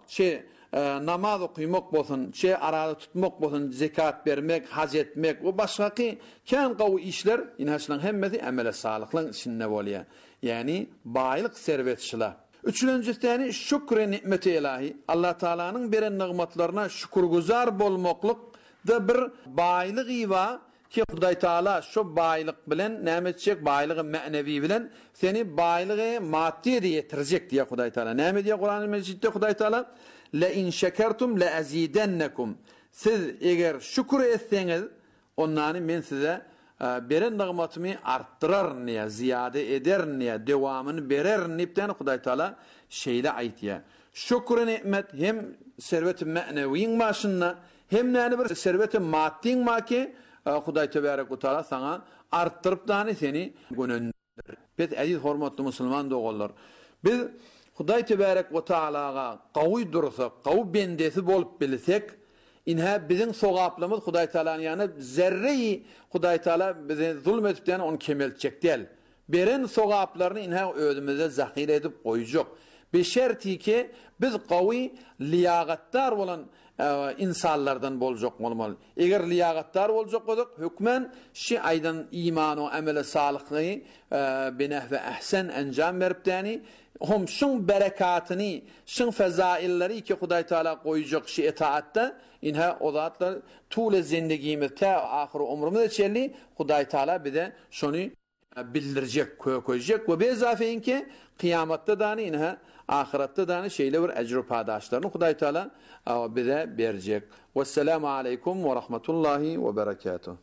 namaz okuymak bolsun, arada tutmak bolsun, zekat vermek, hac etmek ve başka ki kan qavi işler inhaşlan hemmeti amel-i salihlan içinde bolya. Yani baylık servetçiler. Üçüncüsü şükre nimeti ilahi. Allah Teala'nın beren nimetlerine şükürgüzar bolmaklık da bir baylık iva ki Huday Teala şu baylık bilen nämetçek baylığı manevi bilen seni baylığı maddi diye yetirecek diye Huday Teala. Näme diye Kur'an-ı Mecid'de Huday Teala la in şekertum la azidennekum. Siz eğer şükür etseniz onları men size beren nimetimi arttırar niye, ziyade eder niye, devamını berer nipten Huday Teala şeyle aytiya. Şükür nimet hem servet-i maneviyin başında hem näne bir servet-i maddiyin maki Huday Tebarek ve Teala sana arttırıp da seni gönündür. Biz aziz hormatlı Müslüman doğullar. Biz Huday Tebarek ve Teala'ga qawi dursak, qawi bendesi bolup bilsek, inha bizim soğaplımız Huday Teala'nın yanı zerreyi Huday Teala bize zulmetipten onu kemeltecek değil. Beren soğaplarını inha özümüze zahir edip koyacak. Bir şerti ki biz qawi liyagattar olan insanlardan bolacak olmalı. Eğer liyagattar olacak olsak hükmen şi aydan iman ve amel salihliği binah ve ahsen encam veriptani hom şun berekatını, şun fezailleri ki Huday Teala koyacak şi itaatta inha o zatlar tule zindagimiz ta ahir umrumuzda çelli Huday Teala bize şunu bildirecek, koyacak ve bezafeyin ki kıyamatta da inha ahirette de şeyle bir ecru paydaşlarını Huday Teala bize verecek. Vesselamu aleykum ve rahmetullahi ve berekatuhu.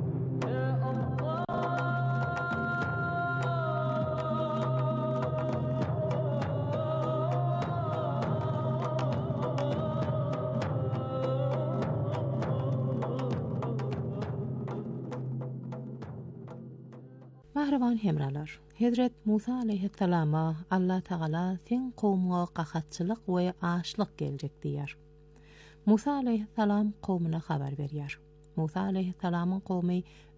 Mahravan hemralar. Hazret Musa aleyhisselama Allah Teala sen kavmine qahatçılık ve açlık gelecek diyer. Musa aleyhisselam kavmine haber veriyor. Musa aleyhisselamın kavmi